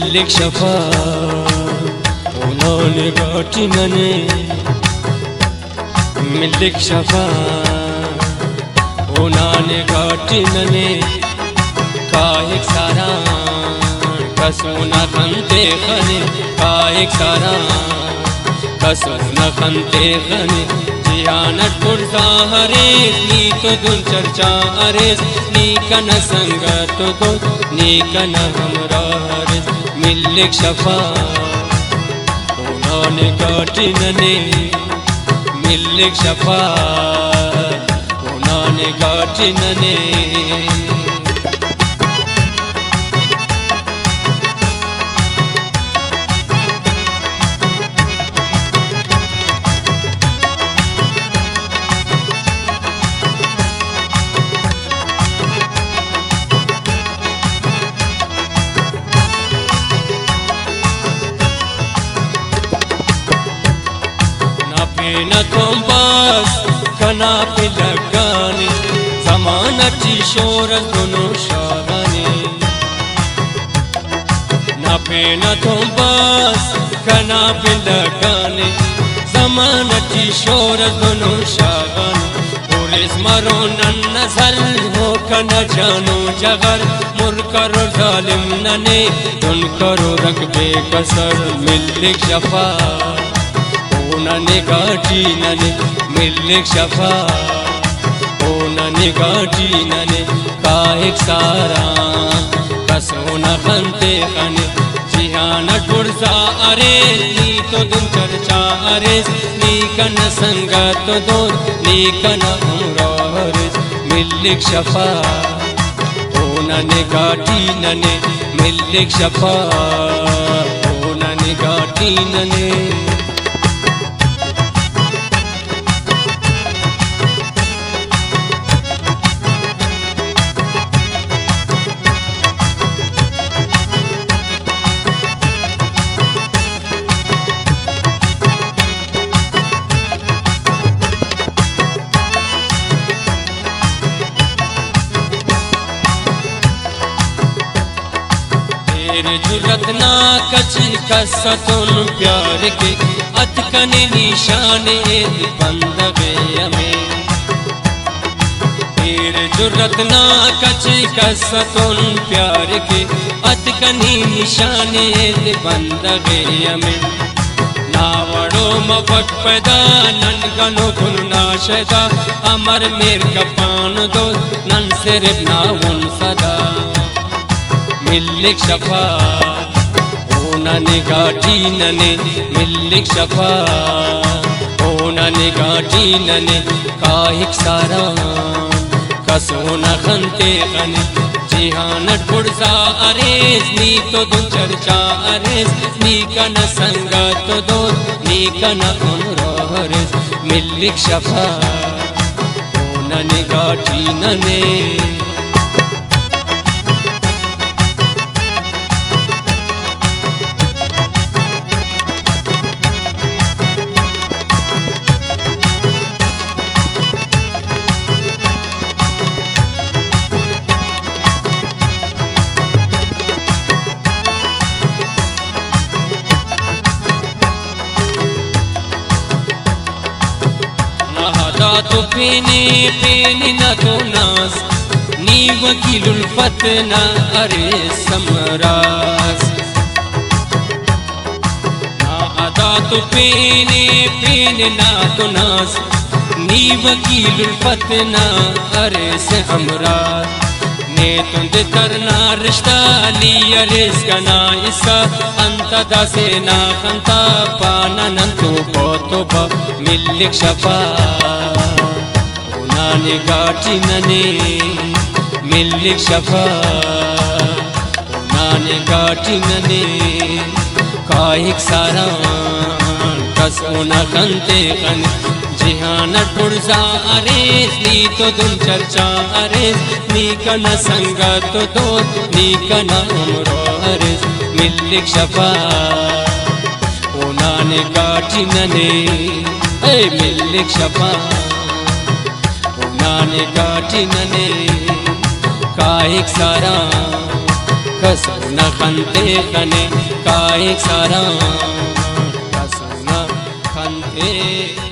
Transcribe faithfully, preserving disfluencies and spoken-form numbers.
मिल्लिक शफा उन्होंने गाटी नने मिल्लिक शफा उन्होंने गाटी नने कायक सारा कसोना खंते खने कायक सारा कसोना खंते खने जियानट पुरसा हरे नी तो दुन चर्चा अरे नी कन संगत तो नी कन हमरा हरे मिल्लिक शफा उन्होंने गाटी नने मिल्लिक शफा उन्होंने गाटी नने न तुम बस कना पे लगाने ज़माना ची शोर दोनों शागाने ना पे न तुम बस कना पे लगाने ज़माना ची शोर दोनों शागाने और इस मरो नन नजर हो कना जानो जगर मुर करो जालिम नने तुन करो रकबे कसर मिल्लिक शफा नने गाटी नने मिल्लिक शफा ओ नने गाटी नने कायक सारा कसोना खंते खने जिहानट पुरसा अरे नी तो दुन चर्चा अरे नी कन संगत दो नी कन उमर मिल्लिक शफा ओ नने गाटी नने मिल्लिक शफा ओ नने गाटी नने जुरत ना कची कसतुन प्यार के अतकने निशाने बंदगे हमें तेरे जुरत ना कची कसतुन प्यार के अतकने निशाने बंदगे हमें नावड़ो मफक पैदा नन गनो गुन नाशदा अमर मेर कपान दो नन सिर्फ ना उन सदा मिल्लिक शफा ओ नने गाटी नने मिल्लिक शफा ओ नने गाटी नने कायक सारा कसोना खंते खने जिहानट पुरसा अरेज नी तो दो चर्चा अरेज नी कन संगत दो नी कन उमर मिल्लिक शफा ओ नने गाटी नने तो पीने पीने न तो नास नी वकील उल्फत न अरे समरास ना अदा तो पीने पीने न तो नास नी वकील उल्फत न अरे से हमरास ने तुंदे तरना रिश्ता ली अरे इसका इसा अंत दासे ना खंता पाना नंतो बोतो बा मिल्लिक शफा नाने गाटी नने मिल्लिक शफा नाने गाटी नने कायक सारा कसोना खंते खने जिहानट पुरसा अरेज नी तो दुन चर्चा अरेज नी कन संगत दो नी कन उमर अरेज मिल्लिक शफा ओ नाने गाटी नने ए मिल्लिक शफा नाने गाटी नने कायक सारा कसुना खंते खने का एक सारा कसुना खंते